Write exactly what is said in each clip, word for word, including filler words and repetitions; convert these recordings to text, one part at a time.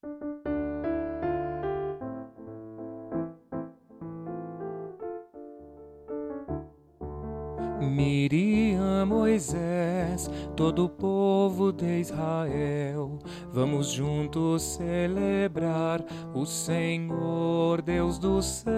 Miriam, Moisés, todo o povo de Israel, vamos juntos celebrar o Senhor, Deus do céu.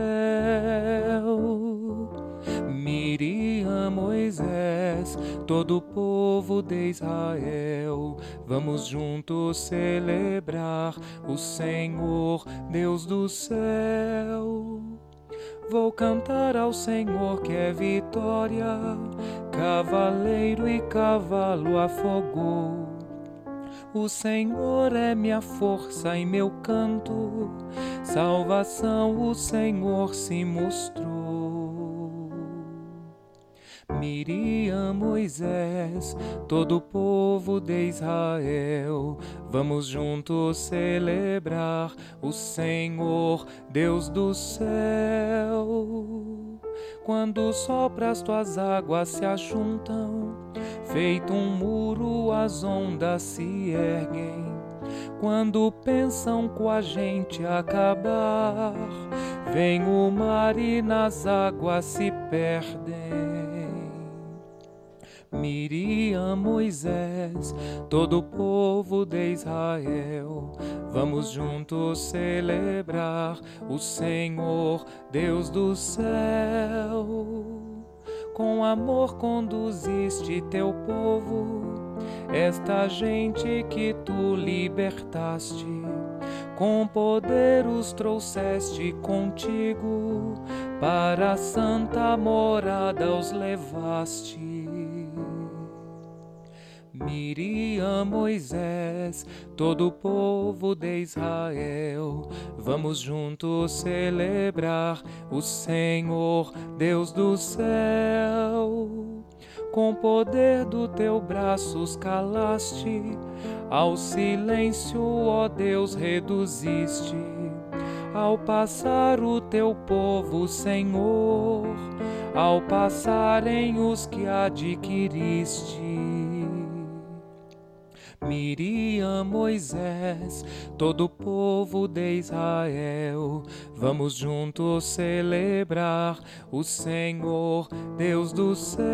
Miriam, Moisés, todo o povo de Israel, vamos juntos celebrar o Senhor, Deus do céu. Vou cantar ao Senhor que é vitória, cavaleiro e cavalo afogou. O Senhor é minha força e meu canto, salvação o Senhor se mostrou. Miriam, Moisés, todo o povo de Israel, vamos juntos celebrar o Senhor, Deus do céu. Quando sopra as tuas águas se ajuntam, feito um muro as ondas se erguem. Quando pensam com a gente acabar, vem o mar e nas águas se perdem. Miriam, Moisés, todo o povo de Israel, vamos juntos celebrar o Senhor, Deus do céu. Com amor conduziste teu povo, esta gente que tu libertaste. Com poder os trouxeste contigo, para a santa morada os levaste. Miriam, Moisés, todo o povo de Israel, vamos juntos celebrar o Senhor, Deus do céu. Com poder do teu braço os calaste, ao silêncio, ó Deus, reduziste. Ao passar o teu povo, Senhor, ao passarem os que adquiriste. Miriam, Moisés, todo o povo de Israel, vamos juntos celebrar o Senhor, Deus do céu.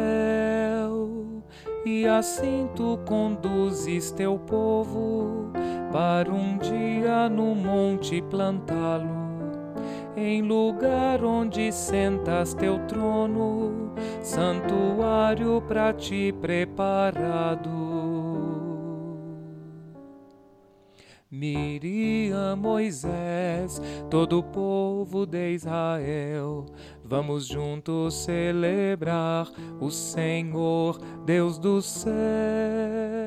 E assim tu conduzes teu povo para um dia no monte plantá-lo, em lugar onde sentas teu trono, santuário para ti preparado. Miriam, Moisés, todo o povo de Israel, vamos juntos celebrar o Senhor, Deus do céu.